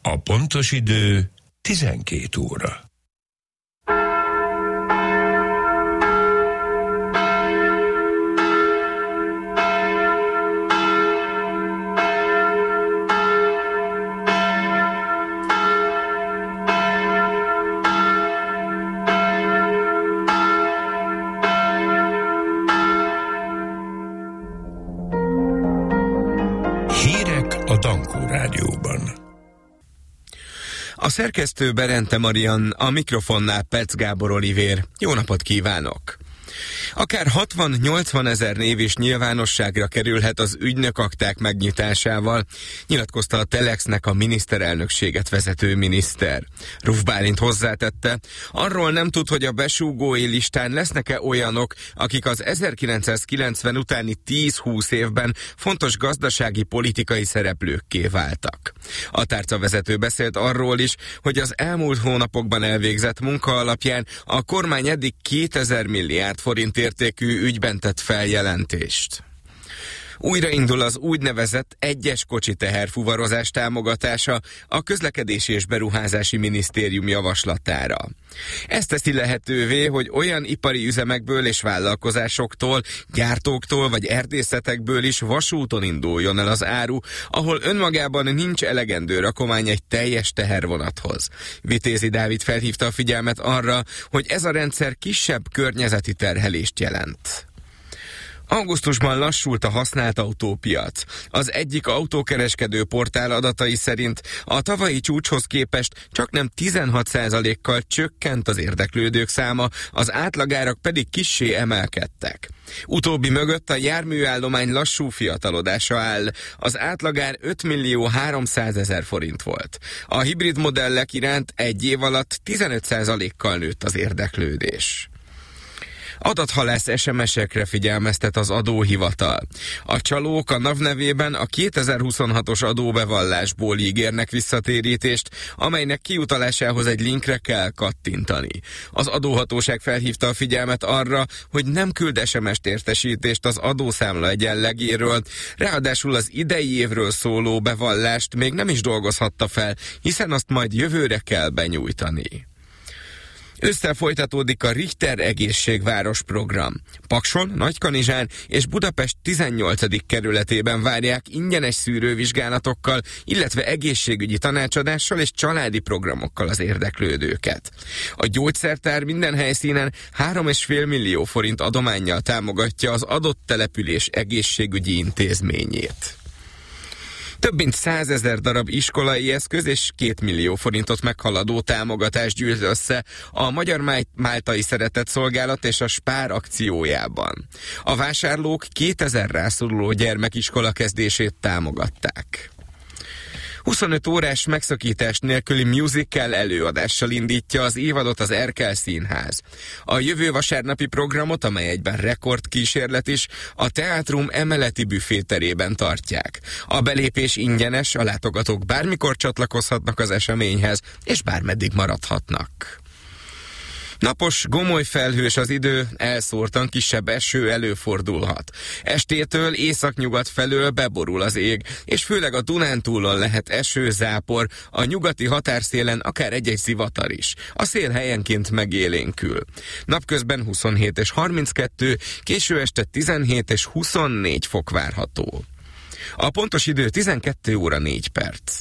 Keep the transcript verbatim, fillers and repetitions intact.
A pontos idő tizenkét óra. Hírek a Dankó Rádióban. A szerkesztő Berente Marian, a mikrofonnál Perc Gábor Olivér. Jó napot kívánok! Akár hatvan-nyolcvan ezer név is nyilvánosságra kerülhet az ügynökakták megnyitásával, nyilatkozta a Telexnek a miniszterelnökséget vezető miniszter. Ruf Bálint hozzátette, arról nem tud, hogy a besúgói listán lesznek-e olyanok, akik az ezerkilencszázkilencven utáni tíz-húsz évben fontos gazdasági politikai szereplőkké váltak. A tárcavezető beszélt arról is, hogy az elmúlt hónapokban elvégzett munka alapján a kormány eddig kétezer milliárd forint értékű ügyben tett feljelentést. Újraindul az úgynevezett egyes kocsi teherfuvarozás támogatása a Közlekedési és Beruházási Minisztérium javaslatára. Ez teszi lehetővé, hogy olyan ipari üzemekből és vállalkozásoktól, gyártóktól vagy erdészetekből is vasúton induljon el az áru, ahol önmagában nincs elegendő rakomány egy teljes tehervonathoz. Vitézi Dávid felhívta a figyelmet arra, hogy ez a rendszer kisebb környezeti terhelést jelent. Augusztusban lassult a használt autópiac. Az egyik autókereskedő portál adatai szerint a tavalyi csúcshoz képest csaknem tizenhat százalékkal csökkent az érdeklődők száma, az átlagárak pedig kissé emelkedtek. Utóbbi mögött a járműállomány lassú fiatalodása áll. Az átlagár öt millió háromszázezer forint volt. A hibrid modellek iránt egy év alatt tizenöt százalékkal nőtt az érdeklődés. Adathalász es em es-ekre figyelmeztet az adóhivatal. A csalók a NAV nevében a kétezer-huszonhatos adóbevallásból ígérnek visszatérítést, amelynek kiutalásához egy linkre kell kattintani. Az adóhatóság felhívta a figyelmet arra, hogy nem küld es em es-t értesítést az adószámla egyenlegéről, ráadásul az idei évről szóló bevallást még nem is dolgozhatta fel, hiszen azt majd jövőre kell benyújtani. Ősszel folytatódik a Richter Egészségváros program. Pakson, Nagykanizsán és Budapest tizennyolcadik kerületében várják ingyenes szűrővizsgálatokkal, illetve egészségügyi tanácsadással és családi programokkal az érdeklődőket. A gyógyszertár minden helyszínen három egész öt millió forint adománnyal támogatja az adott település egészségügyi intézményét. Több mint százezer darab iskolai eszköz és két millió forintot meghaladó támogatást gyűjt össze a Magyar Máltai Szeretetszolgálat és a Spár akciójában. A vásárlók kétezer rászoruló gyermekiskola kezdését támogatták. huszonöt órás megszakítás nélküli musical előadással indítja az évadot az Erkel Színház. A jövő vasárnapi programot, amely egyben rekordkísérlet is, a teátrum emeleti büféterében tartják. A belépés ingyenes, a látogatók bármikor csatlakozhatnak az eseményhez, és bármeddig maradhatnak. Napos, gomoly felhős az idő, elszórtan kisebb eső előfordulhat. Estétől északnyugat felől beborul az ég, és főleg a Dunántúlon lehet eső, zápor, a nyugati határszélen akár egy-egy zivatar is. A szél helyenként megélénkül. Napközben huszonhét és harminckettő, késő este tizenhét és huszonnégy fok várható. A pontos idő tizenkét óra négy perc.